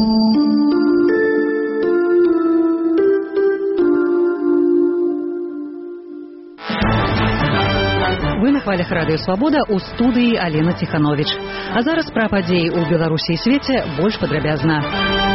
Вы на хвалях радыё «Свабода», у студыі Алена Тиханович. А зараз пра падзеі ў Беларусі і свеце больш падрабязна.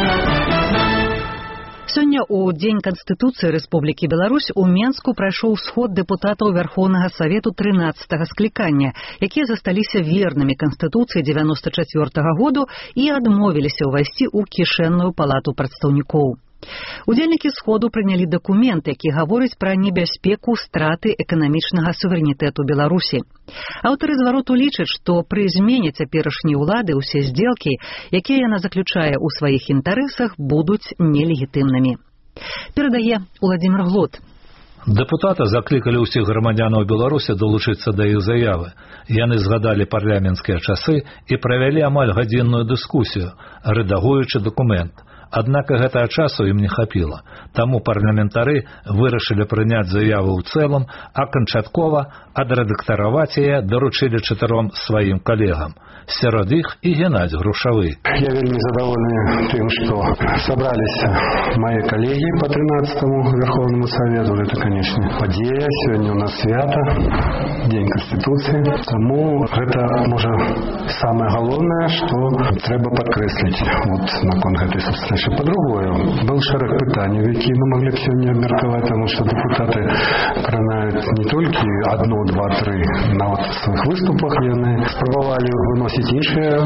Сёння ў Дзень Канстытуцыі Рэспублікі Беларусь у Менску прайшоў сход дэпутатаў Верхоўнага Савету 13-га склікання, якія засталіся вернымі Канстытуцыі 94-го году і адмовіліся ўвайсці ў кішэнную палату прадстаўнікоў. Удзельнікі сходу прынялі дакумент, які гаворыць пра небяспеку страты эканамічнага суверэнітэту Беларусі. Аўтары звароту лічаць, што пры змене цяперашняй улады ўсе здзелкі, якія яна заключае ў сваіх інтарэсах, будуць нелегітымнымі. Перадае Уладзімір Глот. Дэпутаты заклікалі ўсіх грамадзянаў Беларусі далучыцца да іх заявы. Яны згадалі парламенцкія часы і правялі амаль гадзінную дыскусію, рэдагуючы дакумент. Аднак гэтага часу ім не хапіла. Таму парламентары вырашылі прыняць заяву ў цэлым, а канчаткова адрэдактараваць яе даручылі 4 сваім калегам. Сярод іх і Геннадзь Грушавы. Я вельмі задоволены тым, што сабраліся мои коллеги по 13-му Верховному Совету. Это, конечно, падзея. Сегодня у нас свято, День Конституции. Тому гэта, можа, самое галоўнае, што трэба падкрэсліць вот наконт гэтай сустрэчы. По-другое, был шэраг пытанняў, які мы могли б сёння абмеркаваць, таму што дэпутаты кранаюць не толькі 1, 2, 3 на сваіх выступах, яны спрабавалі выносіць іншыя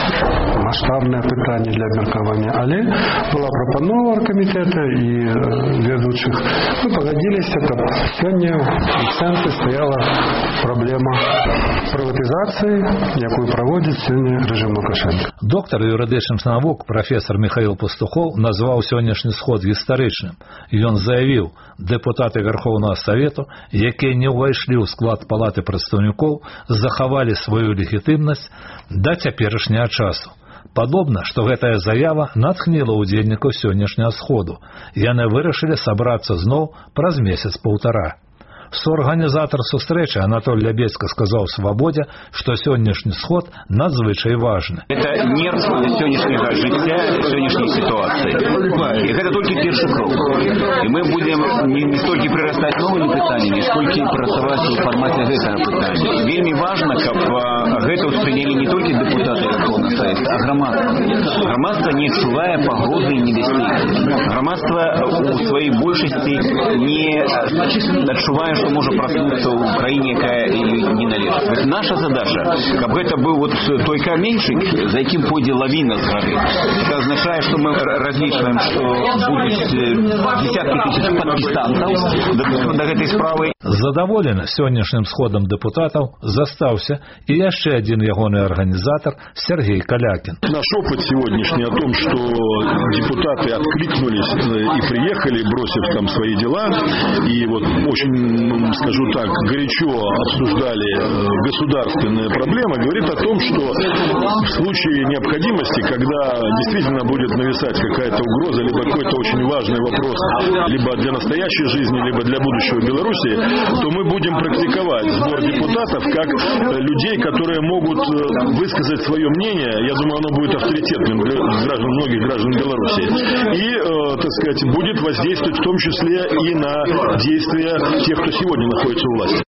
маштабныя пытанні для абмеркавання, але была прапанова аргкамітэта і ведучых. Мы пагадзіліся, каб сёння у цэнтры стаяла праблема прыватызацыі, якую праводзіць сёння рэжым Лукашенка. Доктар юрыдычных навук прафесор Михаил Пастухов назваў сённяшні сход гістарычным. Ён заявіў, дэпутаты Верховнага Савету, якія не ўвайшлі ў склад палаты прадстаўнікоў, захавалі сваю легітымнасць да цяперашняга часу. Падобна, што гэтая заява натхніла ўдзельнікаў сённяшняга сходу. Яны вырашылі сабрацца зноў праз месяц-паўтара. Соорганізатор сустрэчы Анатолий Лябедзька сказаў «Свабодзе», што сённяшні сход надзвычай важны. Это нерв сённяшняга жыцця, сённяшняй сітуацыі. І гэта толькі першы крок. І мы будзем не столькі прырастаць новымі пытаннямі, сколькі працаваць у фармаце гэтага пытання. Вельмі важна, каб гэта ўспрынялі не толькі дэпутаты Верховнага Савета, а грамадства. Грамадства не адчувае пагрозы і небяспекі. Грамадства у сваёй большасці не адчувае, што можа праснуцца ў краіне, якая не належыць. Это наша задача, каб гэта быў вот той каменьчык, за якім пойдзе лавіна з гары. Это означае, што мы разлічваем, што будуць десяткі тысяч падпісантаў да гэтай справы. Задаволены сённяшнім сходам дэпутатаў застаўся і яшчэ адзін ягоны арганізатор Сергей Калякин. Наш опыт сегодняшний о том, что депутаты откликнулись и приехали, бросив там свои дела, и вот очень, скажу так, горячо обсуждали государственные проблемы, говорит о том, что в случае необходимости, когда действительно будет нависать какая-то угроза, либо какой-то очень важный вопрос, либо для настоящей жизни, либо для будущего Беларуси, то мы будем практиковать сбор депутатов как людей, которые могут высказать свое мнение. Я думаю, оно будет авторитетным для граждан, многих граждан Беларуси. И, так сказать, будет воздействовать в том числе и на действия тех, кто сегодня находится у власти.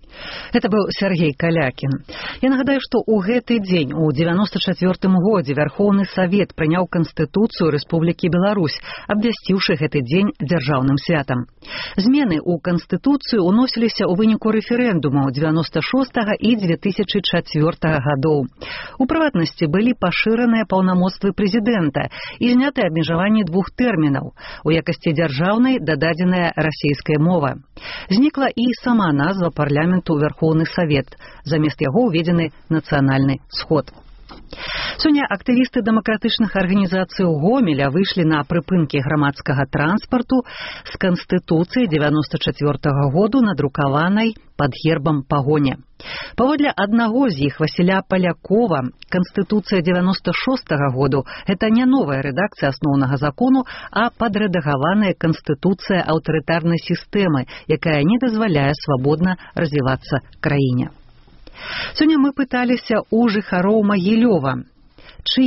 Это быў Сергей Калякин. Я нагадаю, што ў гэты дзень, у 94-м годзе, Верховны Савет прыняў Канстытуцыю Рэспублікі Беларусь, абвясціўшы гэты дзень дзяржаўным святам. Змены ў Канстытуцыю ўносіліся ў выніку рэферэндумаў 96-га і 2004 гадоў. У прыватнасці былі пашыраныя паўнамоцтвы прэзідэнта і зняты абмежаванні 2 тэрмінаў. У якасці дзяржаўнай дададзеная расейская мова. Знікла і сама назва парламенту Верховны Савет. Замест яго ўведзены нацыянальны сход. Сёння актывісты дэмакратычных арганізацый Гомеля выйшлі на прыпынкі грамадскага транспарту з Канстытуцыі 94-го году, надрукаванай пад гербам пагоня. Паводле аднаго з іх, Васіля Палякова, Канстытуцыя 96-го году – гэта не новая рэдакцыя асноўнага закону, а падрэдагаваная Канстытуцыя аўтарытарнай сістэмы, якая не дазваляе свабодна развівацца краіне. Сёння мы пыталіся у жыхароў Магілёва, чые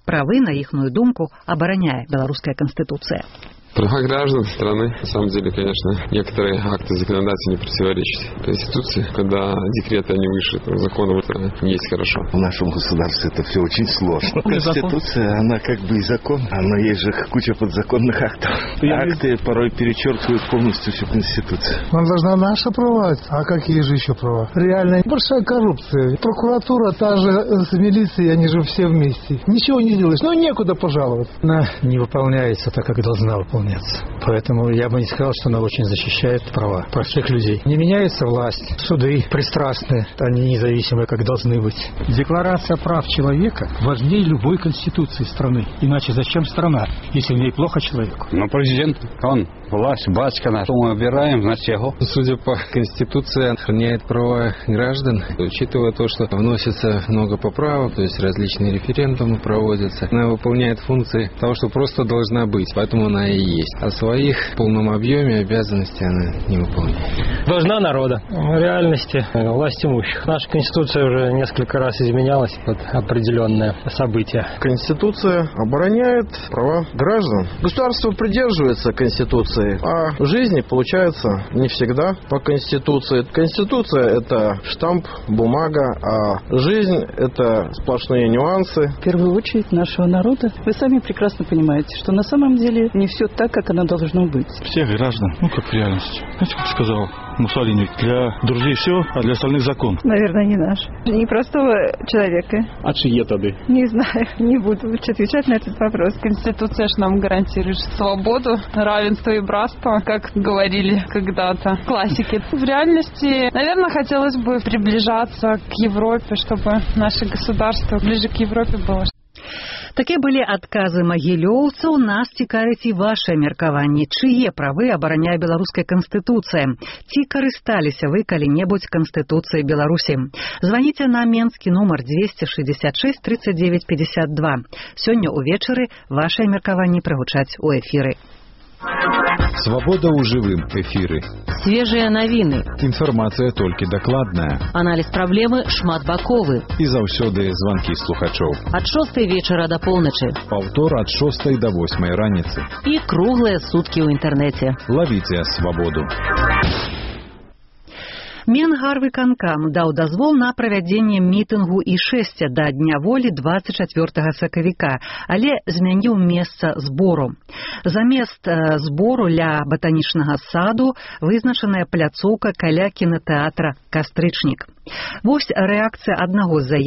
правы, на ихную думку, обороняя белорусская конституция. Права граждан страны, на самом деле, конечно, некоторые акты законодательства не противоречат Конституции. Когда декреты они выше закона, это не есть хорошо. В нашем государстве это все очень сложно. Конституция, она как бы и закон, но есть же куча подзаконных актов. Акты порой перечеркивают полностью всю Конституцию. Нам должна наша права, а какие же еще права? Реально большая коррупция. Прокуратура, та же с милицией, они же все вместе. Ничего не делаешь, некуда пожаловаться. Она не выполняется так, как должна выполняться. Поэтому я бы не сказал, что она очень защищает права простых людей. Не меняется власть, суды пристрастные, они независимые, как должны быть. Декларация прав человека важнее любой конституции страны. Иначе зачем страна, если в ней плохо человеку? Но президент, он власть, батька наш. Мы выбираем, значит, его. Судя по Конституции, охраняет права граждан, учитывая то, что вносится много поправок, то есть различные референдумы проводятся. Она выполняет функции того, что просто должна быть, поэтому она и есть. А своих в полном объеме обязанностей она не выполняет. Должна народа. В реальности власть имущих. Наша Конституция уже несколько раз изменялась под определенное событие. Конституция обороняет права граждан. Государство придерживается Конституции, а в жизни получается не всегда по Конституции. Конституция – это штамп, бумага, а жизнь – это сплошные нюансы. В первую очередь нашего народа. Вы сами прекрасно понимаете, что на самом деле не все так, как оно должно быть. Всех граждан, как в реальности. Знаете, как сказал Муссолини, для друзей все, а для остальных закон. Наверное, не наш. Не простого человека. А чьи тогда? Не знаю, не буду отвечать на этот вопрос. Конституция же нам гарантирует свободу, равенство и братство, как говорили когда-то классики. В реальности, наверное, хотелось бы приближаться к Европе, чтобы наше государство ближе к Европе было. Такія былі адказы магілёўцаў. Нас цікавіць і вашае меркаванне. Чые правы абараняе беларуская канстытуцыя? Ці карысталіся вы калі-небудзь Канстытуцыяй Беларусі? Званіце на менскі нумар 266 39 52. Сёння ўвечары вашае меркаванне прагучаць у эфіры. Свобода ў жывым эфіры. Свежыя навіны. Інфармацыя толькі дакладная. Аналіз праблемы шматбаковы. І заўсёды званкі слухачоў. Ад 6 вечара да поўначы. Паўтор ад 6 до 8 раніцы. І круглыя суткі ў інтэрнэце. Лавіце свабоду. Менгарвыканкам даў дазвол на правядзенне мітынгу і шэсця да Дня волі 24 сакавіка, але змяніў месца збору. Замест збору ля батанічнага саду вызначаная пляцоўка каля кінатэатра «Кастрычнік». Вось рэакцыя аднаго з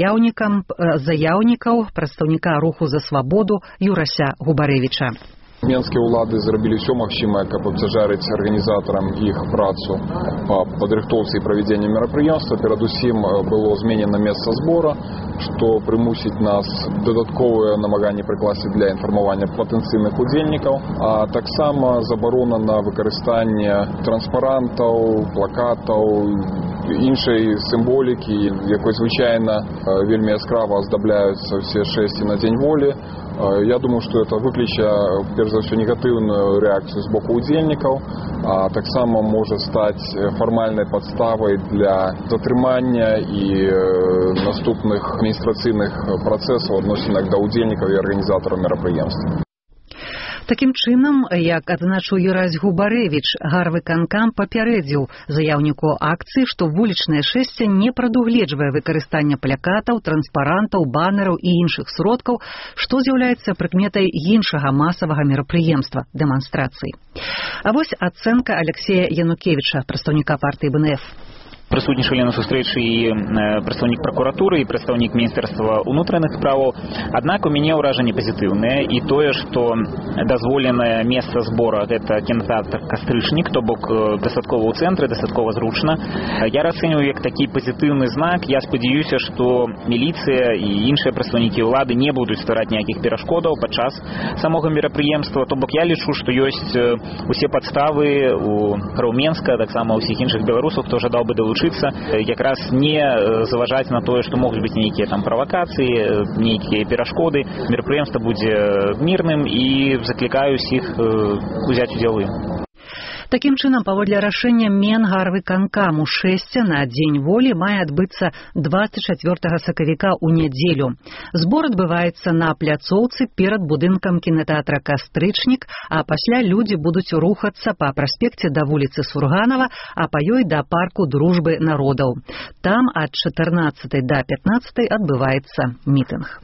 заяўнікаў, прадстаўніка руху за свабоду Юрася Губарэвіча. Менскія ўлады зрабілі ўсё магчымае, каб абцяжарыць арганізатарам іх працу па падрыхтоўцы і правядзенні мерапрыемства. Перадусім было зменена месца збора, што прымусіць нас дадатковыя намаганні прыкласці для інфармавання патэнцыйных удзельнікаў, а таксама забарона на выкарыстанне транспарантаў, плакатаў, іншай сімволікі, якой звычайна вельмі яскрава аздабляюцца ўсе шэсці на Дзень волі. Я думаю, что это выкліча, перш за ўсё, негатыўную рэакцыю з боку удзельнікаў, а таксама можа стаць фармальнай падставай для затрымання і наступных адміністрацыйных працэсаў адносінах да удзельнікаў і арганізатараў мерапрыемства. Такім чынам, як адзначыў Юрась Губарэвіч, гарвыканкам папярэдзіў заяўніку акцыі, што вулічнае шэсце не прадугледжвае выкарыстанне плакатаў, транспарантаў, банераў і іншых сродкаў, што з'яўляецца прыкметай іншага масавага мерапрыемства – дэманстрацыі. А вось ацэнка Алексея Янукевіча, прадстаўніка партыі БНФ. Прысутнічалі на сустрэчы і прадстаўнік пракуратуры і прадстаўнік міністэрства ўнутраных справаў. Аднак у мяне ўражанне пазітыўнае, і тое, што дазволенае месца збора гэта кінатэатр «Кастрычнік», то бок дастаткова ў цэнтры, дастаткова зручна. Я расцэньваю як такі пазітыўны знак. Я спадзяюся, што міліцыя і іншыя прадстаўнікі ўлады не будуць ствараць ніякіх перашкодаў падчас самога мерапрыемства. То бок я лічу, што ёсць усе падставы у Менска, таксама ўсіх іншых беларусаў, хто жадаў бы далучыцца, якраз не заважаць на тое, што могуць быць нейкія там правакацыі, нейкія перашкоды. Мерапрыемства будзе мірным і заклікаю ўсіх узяць удзел у ім. Такім чынам, паводле рашэння Менгарвыканкаму, шэсце на Дзень волі мае адбыцца 24 сакавіка ў нядзелю. Збор адбываецца на пляцоўцы перад будынкам кінатэатра «Кастрычнік», а пасля людзі будуць рухацца па праспекце да вуліцы Сурганова, а па ёй да парку Дружбы народаў. Там ад 14 да 15 адбываецца мітынг.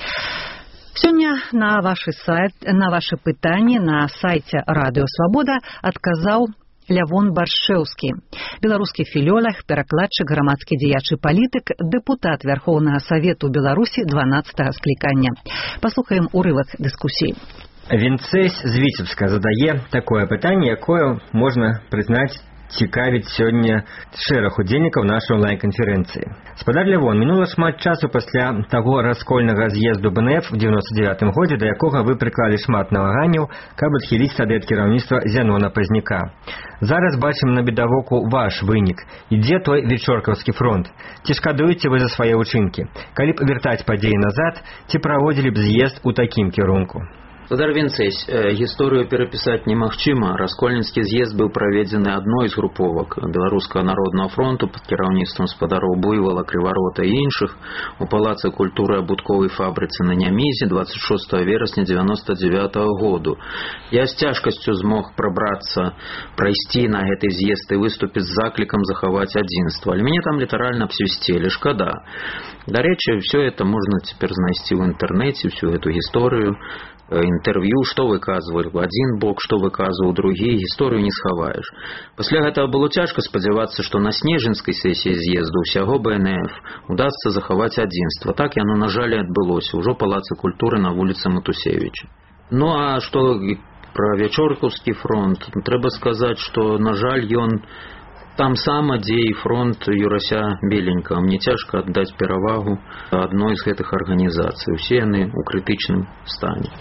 Сёння на ваши пытанні на сайце Радыё Свабода адказаў Лявон Баршэўскі, беларускі філёлаг, перакладчык, грамадскі дзеяч і палітык, дэпутат Вярхоўнага Савету Беларусі 12-го склікання. Паслухаем урывак дыскусіі. Вінцэсь з Віцебска задае такое пытанне, якое можна прызнаць цікавіць сёння шэраг удзельнікаў нашай онлайн-канферэнцыі. Спадар Лявон, мінула шмат часу пасля таго раскольнага з'езду БНФ у 99-м годзе, да якога вы прыклалі шмат намаганняў, каб адхіліць тады ад кіраўніцтва Зянона Пазняка. Зараз бачым на бедавоку ваш вынік. Ідзе той вечоркаўскі фронт. Ці шкадуеце вы за свае ўчынкі? Калі б вяртаць падзеі назад, ці праводзілі б з'езд у такім кірунку? Спадар Вінцэсь, гісторыю перапісаць немагчыма. Раскольніцкі з'езд быў праведзены адной з груповак Беларускага народнага фронту пад кіраўніцтвам спадароў Буйвала, Крыварота і іншых у Палацы культуры абутковай фабрыцы на Нямізе 26 верасня 99 году. Я з цяжкасцю змог прайсці на гэты з'езд і выступіць з заклікам захаваць адзінства. Але мяне там літаральна абсвісцелі, шкада. Дарэчы, все это можна цяпер знайсці ў інтэрнэце, всю эту гісторыю, інтэрв'ю, што выказвалі адзін бок, што выказваў другі, гісторыю не схаваеш. Пасля гэтага было цяжка спадзявацца, што на снежаньскай сесіі з'езду ўсяго БНФ удасца захаваць адзінства. Так яно, на жаль, адбылося ўжо Палацы культуры на вуліцы Матусевіча. Ну а што пра вечоркаўскі фронт, трэба сказаць, што, на жаль, ён там сама, дзе і фронт Юрася Беленькага. Мне цяжка аддаць перавагу адной з гэтых арганізацый. Усе яны ў крытычным стане.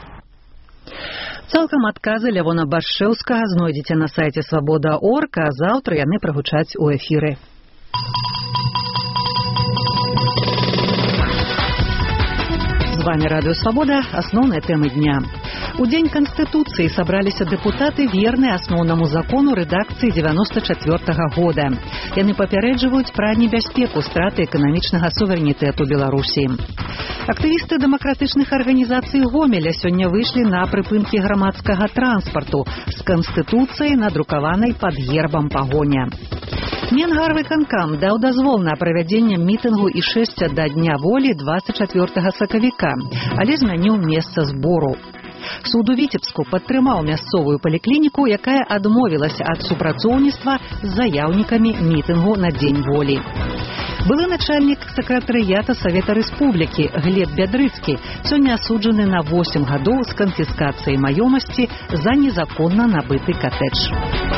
Цалкам адказы Лявона Баршэўскага знойдзеце на сайце Свабода.орг, а заўтра яны прагучаць у эфіры. З вами Радыё Свабода, асноўныя тэмы дня. У Дзень Канстытуцыі сабраліся дэпутаты, верныя асноўнаму закону рэдакцыі 94-го года. Яны папярэджваюць пра небяспеку страты эканамічнага суверэнітэту Беларусі. Актывісты дэмакратычных арганізацый Гомеля сёння выйшлі на прыпынкі грамадскага транспарту з Канстытуцыяй, надрукаванай пад гербам пагоня. Менгарвыканкам даў дазвол на правядзенне мітынгу і шэсця да Дня волі 24 сакавіка, але змяніў месца збору. Суд у Віцебску падтрымаў мясцовую паліклініку, якая адмовілася ад супрацоўніцтва з заяўнікамі мітынгу на Дзень волі. Былы начальнік сакратарыята Савета Рэспублікі Глеб Бядрыцкі сёння асуджаны на 8 гадоў з канфіскацыяй маёмасці за незаконна набыты катэдж.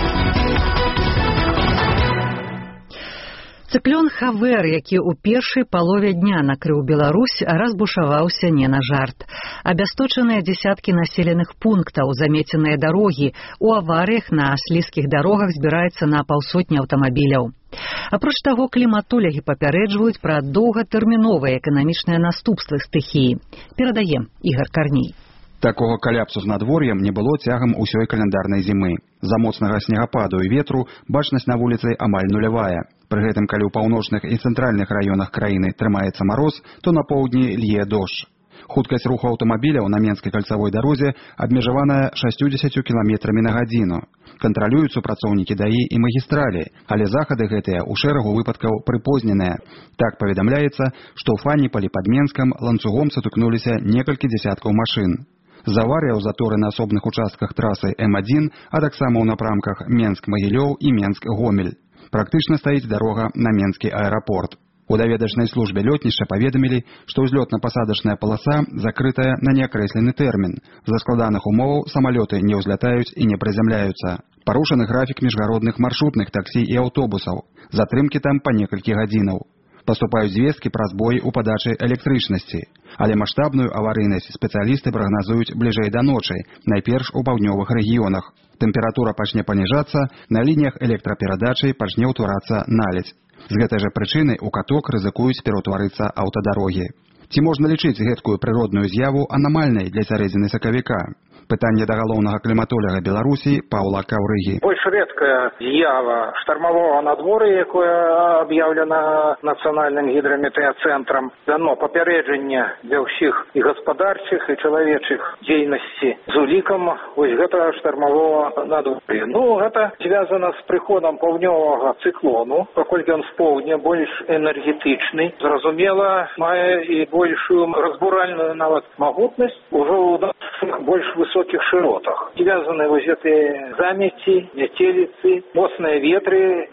Цыклон Хавер, які ў першай палове дня накрыў Беларусь, разбушаваўся не на жарт. Абясточаныя дзесяткі населеных пунктаў, замеценыя дарогі, у аварыях на слізкіх дарогах збіраецца на паўсотні аўтамабіляў. Апроч таго, кліматолагі папярэджваюць пра доўгатэрміновыя эканамічныя наступствы стыхіі. Перадае Ігар Карней. Такога каляпсу з надвор'ем не было цягам усёй календарнай зімы. За моцнага снегападу і ветру бачнасць на вуліцы амаль нулявая. Пры гэтым, калі ў паўночных і цэнтральных раёнах краіны трымаецца мароз, то на поўдні лье дождж. Хуткасць руху аўтамабіляў на Менскай кальцавой дарозе абмежаваная 60 км на гадзіну. Кантралююць супрацоўнікі ДАІ і магістралі, але захады гэтыя ў шэрагу выпадкаў прыпозненыя. Так паведамляецца, што ў Фаніполі пад Менскам ланцугом сутыкнуліся некалькі дзесяткаў машын. З аварыяў заторы на асобных участках трасы М1, а таксама ў напрамках Менск-Магілёў і Менск-Гомель. Практычна стаіць дарога на Менскі аэрапорт. У даведачнай службе лётніча паведамілі, што ўзлётна-пасадачная паласа закрытая на неакрэслены тэрмін. З-за складаных умоваў самалёты не ўзлятаюць і не прызямляюцца. Парушаны графік міжгародных маршрутных таксі і аўтобусаў. Затрымкі там па некалькі гадзінаў. Паступаюць звесткі пра збой у падачы электрычнасці. Але маштабную аварыйнасць спецыялісты прагназуюць бліжэй да ночы, найперш у паўднёвых рэгіёнах. Тэмпература пачне паніжацца, на лініях электраперадачы пачне ўтварацца наледзь. З гэтай жа прычыны ў каток рызыкуюць пераўтварыцца аўтадарогі. Ці можна лічыць гэткую прыродную з'яву анамальнай для сярэдзіны сакавіка? Пытанне да галоўнага кліматолага Беларусі Паўла Каўрыгі. Больш рэдкая з'ява штармавога надвор'я, якое аб'яўлена Нацыянальным гідраметэацэнтрам, дано папярэджанне для ўсіх і гаспадарчых, і чалавечых дзейнасці з улікам вось гэта штармавога надвор'я. Гэта звязана з прыходам паўднёвага цыклону, паколькі ён з поўдня больш энергетычны, зразумела, мае і большую разбуральную нават магутнасць ужо ў нашых больш высокіх шыротах. Звязаны вось гэтыя замеці, метеліцы, моцныя ветры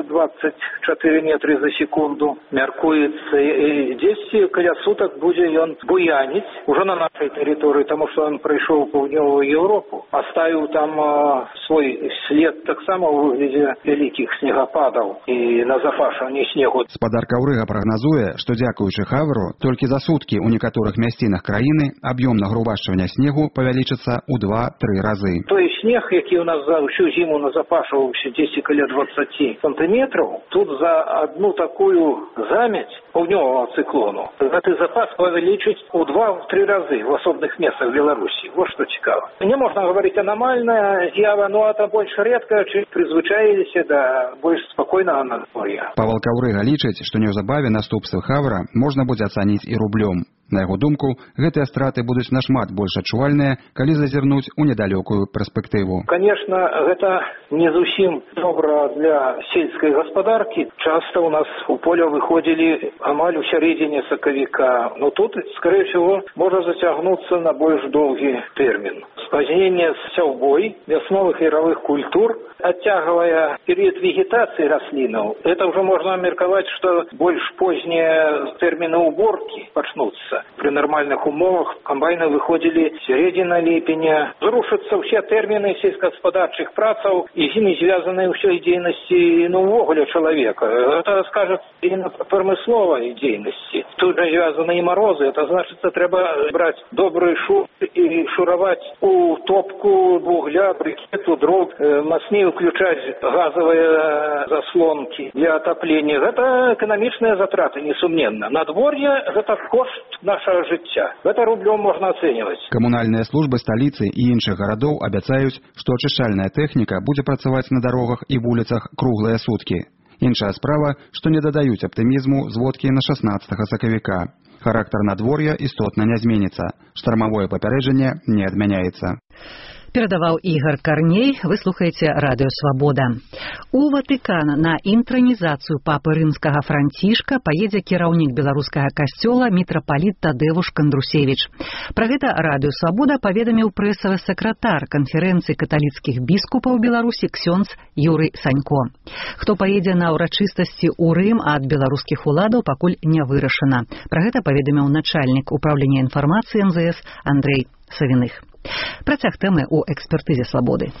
20-24 метры за секунду. Мяркуецца, і дзесьці каля сутак будзе ён буяніць ужо на нашай тэрыторыі, таму што ён прыйшоў у паўднёвую Еўропу, аставіў там свой след таксама ў выглядзе вялікіх снегападаў і назапашванне снегу. Спадар Каўрыга прагназуе, што дзякуючы Хавру толькі за суткі ў некаторых мясцінах краіны аб'ём нагрувашчвання снегу павялічыцца ў 2-3 разы. Той снег, які ў нас за ўсю зіму назапашваўся дзесьці каля 20 сантыметраў, тут за одну такую замець паўднёвага цыклону гэты запас павялічыць у 2-3 разы в асобных месцах Беларусі. Вот што цікава. Не можна гаварыць анамальная з'ява, это больш рэдка, чым прызвычаіліся да больш спакойнага надвор'я. Павел Каўрыга лічыць, што неўзабаве наступствы Хавра можна будзе ацаніць і рублём. На яго думку, гэтыя страты будуць нашмат больш адчувальныя, калі зазірнуць у недалёкую перспектыву. Конечно, гэта не зусім добра для сельскай гаспадаркі. Часто у нас у поля выходзілі амаль у сярэдзіне сакавіка. Тут, скорее всего, можа зацягнуцца на больш доўгі тэрмін. Спазненне з сяўбой вясновых і яравых культур, адцягвае перыяд вегетацыі раслінаў. Это ўжо можна меркаваць, што больш познія тэрміны ўборкі пачнуцца. При нормальных умовах комбайны выходзілі сярэдзіна ліпеня. Зрушацца ўсе тэрміны сельскагаспадарчых працаў і з імі звязаныя ўсёй дзейнасці увогуле чалавека. Это скажет і на прамысловай дзейнасці. Тут жа звязаны і марозы. Это значыцца, трэба браць добры шур і шураваць у топку вугля, брикету, дров, мацней уключаць газавыя заслонкі для атаплення. Гэта эканамічныя затраты, несумненна. Надвор'е – гэта кошт нашага жыцця. Гэта рублём можна ацэньваць. Камунальныя службы сталіцы і іншых гарадоў абяцаюць, што ачышчальная тэхніка будзе працаваць на дарогах і вуліцах круглыя суткі. Іншая справа, што не дадаюць аптымізму зводкі на 16 сакавіка. Характар надвор'я істотна не зменіцца. Штармавое папярэджанне не адмяняецца. Перадаваў Ігор Карней. Вы слухаеце Радыё Свабода. У Ватыкан на інтранізацыю папы рымскага Францішка паедзе кіраўнік беларускага касцёла мітрапаліт Тадэвуш Кандрусевіч. Пра гэта Радыё Свабода паведаміў прэсавы сакратар канферэнцыі каталіцкіх біскупаў Беларусі ксёндз Юрый Санько. Хто паедзе на ўрачыстасці ў Рым ад беларускіх уладаў, пакуль не вырашана. Пра гэта паведаміў начальнік управлення інфармацыі МЗС Андрэй Савіных. Працяг тэмы ў экспертызе Свабоды.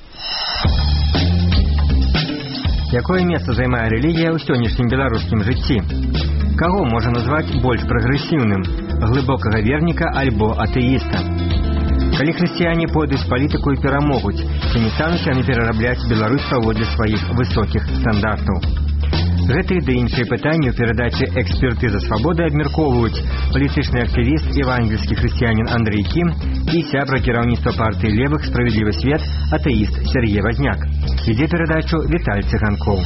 Якое месца займае рэлігія ў сённяшнім беларускім жыцці? Каго можа назваць больш прагрэсіўным? Глыбокага верніка альбо атэіста? Калі хрысціяне пойдуць палітыку і перамогуць, ці не стануць яны перарабляць Беларусь паводле сваіх высокіх стандартаў? Гэтыя ды іншыя пытанні ў перадачы «Экспертыза Свабоды» абмяркоўваюць палітычны актывіст евангельскі хрысціянін Андрэй Кім і сябра кіраўніцтва партыі левых «Справедливый свет» атэіст Сергей Возняк. Ідзе перадачу Віталь Цыганкоў.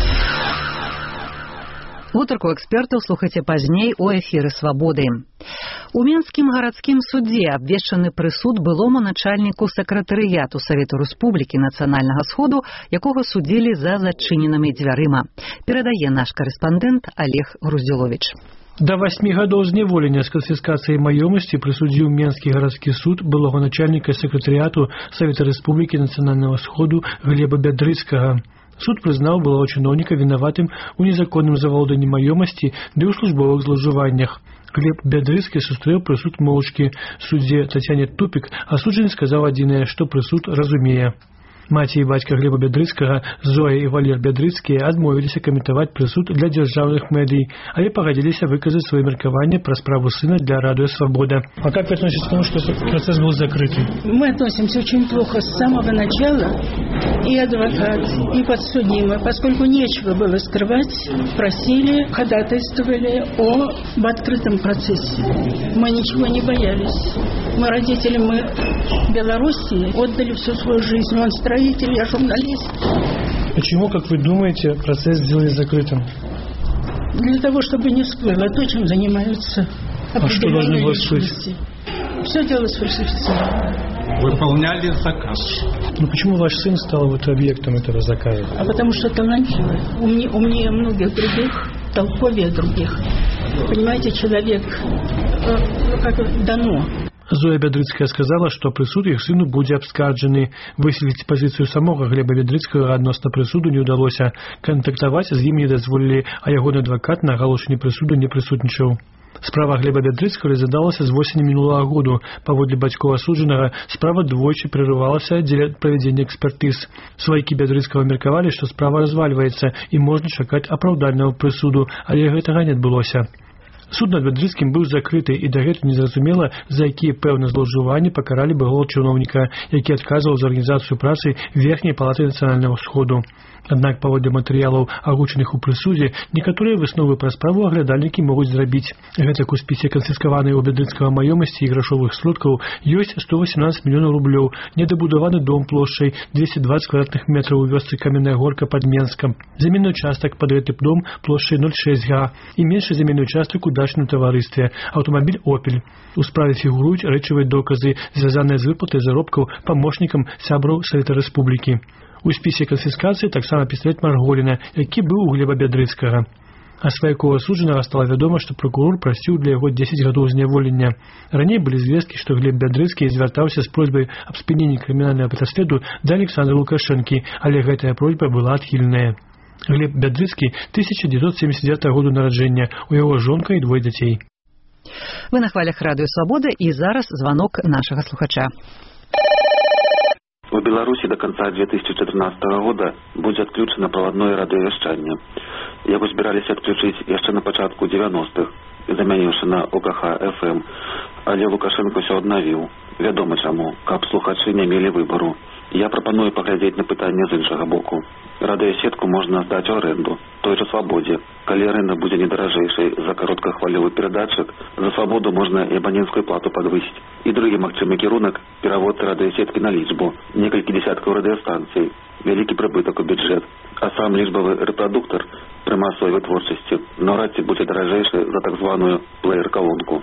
Гутарку экспертаў слухайце пазней у эфіры Свабоды. У Менскім гарадскім судзе абвешчаны прысуд былому начальніку сакратарыяту Савету Рэспублікі Нацыянальнага Сходу, якога судзілі за зачыненымі дзвярыма. Перадае наш карэспандэнт Олег Груздзіловіч. До 8 гадоў зняволення з канфіскацыяй маёмасці прысудзіў Менскі гарадскі суд былога начальніка сакратарыяту Савета Рэспублікі Нацыянальнага Сходу Глеба Бядрыцкага. Суд прызнаў былого чыноўніка вінаватым у незаконным завалоданні маёмасці ды ў службовых злоўжываннях. Глеб Бядрыцкі сустрэў прысуд моўчкі. Суддзе Тацяне Тупік асуджаны сказаў адзінае, што прысуд разумее. Маці і бацька Глеба Бядрыцкага, Зоя і Валер Бядрыцкія адмовіліся каментаваць прысуд для дзяржаўных медый, але пагадзіліся выказаць сваё меркаванне пра справу сына для радио «Свобода». А как вы относитесь к тому, что процесс был закрытый? Мы относимся очень плохо с самого начала. И адвокат, и подсудимый, поскольку нечего было скрывать, просили, ходатайствовали об открытом процессе. Мы ничего не боялись. Мы родители, мы Белоруссии отдали всю свою жизнь. Он строитель, я журналист. Почему, как вы думаете, процесс сделали закрытым? Для того, чтобы не всплыло то, чем занимаются определенные личности. Все дело сфальсифицировано. Выполняли заказ. Ну почему ваш сын стал вот объектом этого заказа? А потому что талантливый, умнее многих других, толковее других. Понимаете, человек, как дано. Зоя Бядрыцкая сказала, што прысуд іх сыну будзе абскарджаны. Выселіць пазіцыю самога Глеба Бядрыцкага адносна прысуду не ўдалося. Кантактаваць з ім не дазволілі, а ягоны адвакат на агалошанні прысуду не прысутнічаў. Справа Глеба Бядрыцкага разглядалася з восені мінулага году. Паводле бацькоў асуджанага, справа двойчы прерывалася дзеля правядзення экспертыз. Сваякі Бядрыцкага меркавалі, што справа развальваецца і можна чакаць апраўдальнага прысуду, але гэтага не адбылося. Суд над Бядрыцкім быў закрыты, і дагэтуль незразумела, за якія пэўныя злоўжыванні пакаралі былога чыноўніка, які адказваў за арганізацыю працы Верхняй палаты нацыянальнага ўсходу. Аднак паводле матэрыялаў, агучаных у прысудзе, некаторыя высновы пра справу аглядальнікі могуць зрабіць. Гэтак у спісе канфіскаванай у Бядрыцкага маёмасці і грашовых сродкаў ёсць 118 мільёнаў рублёў, недабудаваны дом плошчай 220 квадратных метраў у вёсцы Каменная Горка пад Менскам, заменны участак пад гэты дом плошчай 0,6 га і меншы заменны участак у дачным таварыстве, аўтамабіль «Опель». У справе фігуруюць рэчавыя доказы, звязаныя з выплатай заробкаў памочнікам сябраў Савета Рэспублікі. У спісе канфіскацыі таксама пісталет Марголіна, які быў у Глеба Бядрыцкага. А сваякоў асуджанага стала вядома, што пракурор прасіў для яго 10 гадоў зняволення. Раней былі звесткі, што Глеб Бядрыцкі звяртаўся з просьбай аб спыненні крымінальнага праследу да Александра Лукашэнкі, але гэтая просьба была адхіленая. Глеб Бядрыцкі 1979 году нараджэння, у яго жонка і двое дзяцей. Вы на хвалях радыё «Свобода» і зараз званок нашага слухача. У Беларусі до конца 2014 года будзе адключана правадное радыёвяшчанне. Яго збіраліся адключыць яшчэ на пачатку 90-х, замяніўшы на ОКХ-ФМ, але Лукашенко ўсё аднавіў. Вядома чаму, каб слухачы не мелі выбару. Я прапаную паглядзець на пытанне з іншага боку. Радыёсетку можна здаць у арэнду, той жа «Свабодзе». Калі арэнда будзе не даражэйшай за кароткахвалевы перадатчык, за «Свабоду» можна і абаненцкую плату падвысіць. І другі магчымы кірунак – перавод радыёсеткі на лічбу. Некалькі дзесяткаў радыёстанцый, вялікі прыбытак у бюджэт. А сам лічбавы рэпрадуктар пры масавай вытворчасці наўрад ці будзе даражэйшы за так званую плеер-калонку.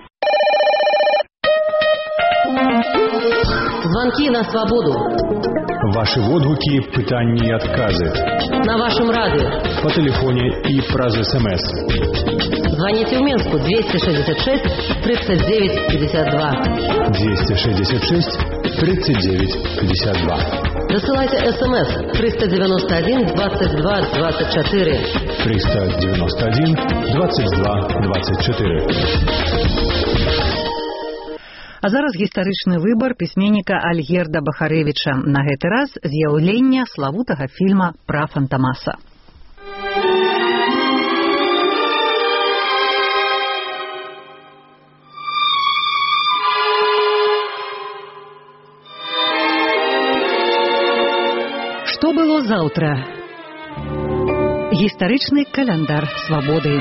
Звонки на «Свободу». Ваши отгуки, пытания и отказы. На вашем радио. По телефоне и праз СМС. Звоните в Минску 266 39 52. 266 39 52. Засылайте СМС 391 22 24. 391 22 24. А зараз гістарычны выбар пісьменніка Альгерда Бахарэвіча. На гэты раз з'яўленне славутага фільма пра Фантамаса. Што было заўтра? Гістарычны каляндар свабоды.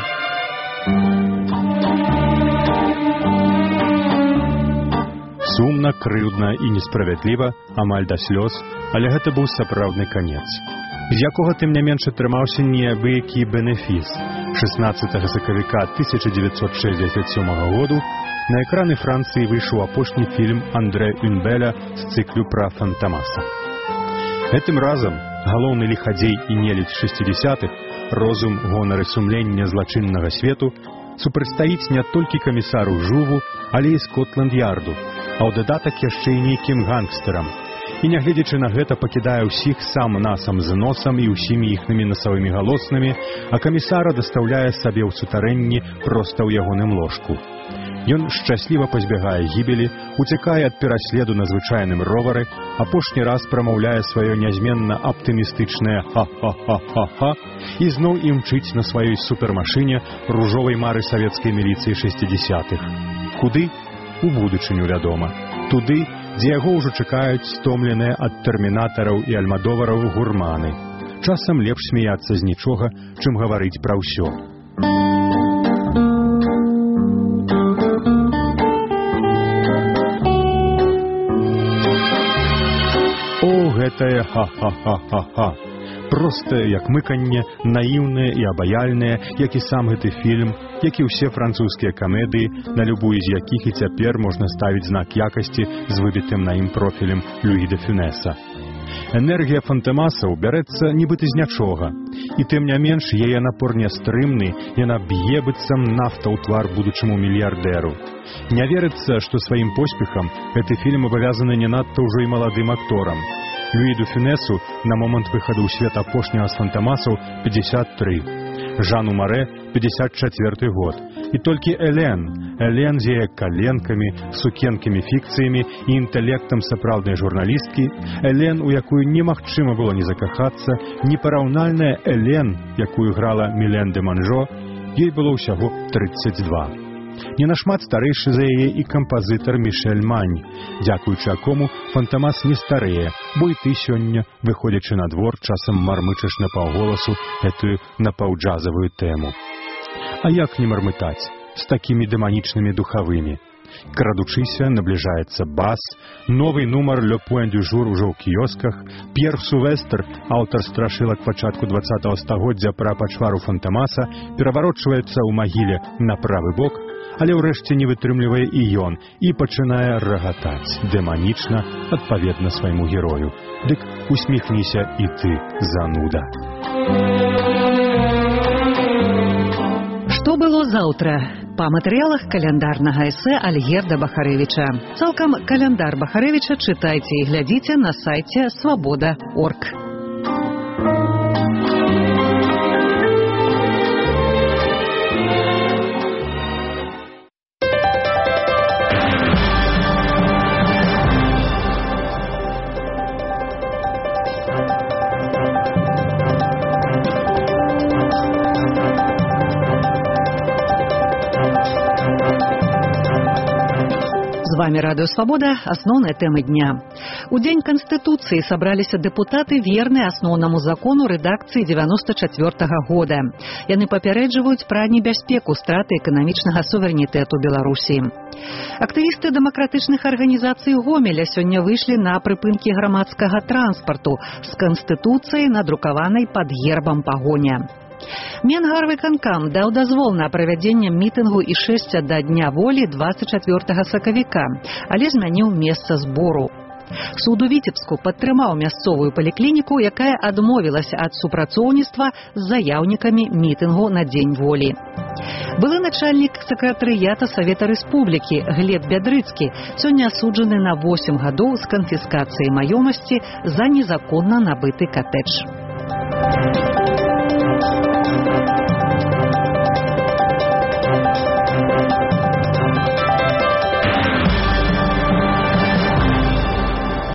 Сумна, крыўдна і несправядліва, амаль да слёз, але гэта быў сапраўдны канец, з якога тым не менш атрымаўся неабыякі бенефіс. 16 сакавіка 1967 году на экраны Францыі выйшаў апошні фільм Андре Унбеля з цыклю пра Фантамаса. Гэтым разам галоўны ліхадзей і нелюдь 60-х, розум, гонар і сумленне злачыннага свету супрацьстаіць не толькі камісару Жуву, але і Скотланд-Ярду, а ў дадатак яшчэ і нейкім гангстэрам. І нягледзячы на гэта пакідае ўсіх сам насам з носам і ўсімі іхнымі насавымі галоснымі, а камісара дастаўляе сабе ў сутарэнні проста ў ягоным ложку. Ён шчасліва пазбягае гібелі, уцякае ад пераследу на звычайным ровары, апошні раз прамаўляе сваё нязменна аптымістычнае «ха-ха-ха-ха-ха» і зноў імчыць на сваёй супермашыне ружовай мары савецкай міліцыі 60-х. Куды? У будучыню, вядома. Туды, дзе яго ўжо чакаюць стомленыя ад тэрмінатараў і альмадовараў гурманы. Часам лепш смяяцца з нічога, чым гаварыць пра ўсё. Гэтае ха-ха-ха-ха-ха. Простае, як мыканне, наіўнае і абаяльнае, як і сам гэты фільм, як і ўсе французскія камедыі, на любую з якіх і цяпер можна ставіць знак якасці з выбітым на ім профілем Люі де Фюнеса. Энергія фантэмасаў бярэцца нібыта з нячога, і тым не менш яе напор нястрымны, яна б'е быццам нафта ў твар будучаму мільярдэру. Не верыцца, што сваім поспехам гэты фільм абавязаны не надта ўжо і маладым акторам. Люі де Фюнесу на момант выхаду ў свет апошняга з фантэмасаў 53, Жану Маре 54 год. І толькі Элен з яе каленкамі, сукенкамі фікцыямі і інтэлектам сапраўднай журналісткі, Элен, у якую немагчыма было не закахацца, непараўнальная Элен, якую грала Мілен де Манжо, ёй было ўсяго 32. Не нашмат старэйшы за яе і кампазітар Мішэль Мань, дзякуючы якому фантамас не старэе, бо і ты сёння, выходзячы на двор, часам мармычаш на паўголасу гэтую напаўджазавую тэму. А як не мармытаць з такімі дэманічнымі духавымі? Крадучыся, набліжаецца бас, новы нумар «Le Point du Jour» ужо ў кіёсках, П'ер Сувестр, аўтар страшылак пачатку 20-го стагоддзя пра пачвару фантамаса, пераварочваецца ў магіле на правы бок, але ўрэшце не вытрымлівае і ён і пачынае рагатаць, дэманічна, адпаведна свайму герою. Дык усміхніся і ты, зануда. Што было заўтра? Па матэрыялах каляндарнага эсэ Альгерда Бахарэвіча. Цалкам каляндар Бахарэвіча чытайце і глядзіце на сайце свабода.орг. З вами Радыё Свабода, асноўныя тэмы дня. У дзень Канстытуцыі сабраліся дэпутаты, верныя асноўнаму закону рэдакцыі 94-го года. Яны папярэджваюць пра небяспеку страты эканамічнага суверэнітэту Беларусі. Актывісты дэмакратычных арганізацый Гомеля сёння выйшлі на прыпынкі грамадскага транспарту з Канстытуцыяй, надрукаванай пад гербам пагоня. Менгарвыканкам даў дазвол на правядзенне мітынгу і шэсця да Дня волі 24 сакавіка, але змяніў месца збору. Суд у Віцебску падтрымаў мясцовую паліклініку, якая адмовілася ад супрацоўніцтва з заяўнікамі мітынгу на Дзень волі. Былы начальнік сакратарыята Савета Рэспублікі Глеб Бядрыцкі сёння асуджаны на 8 гадоў з канфіскацыяй маёмасці за незаконна набыты катэдж.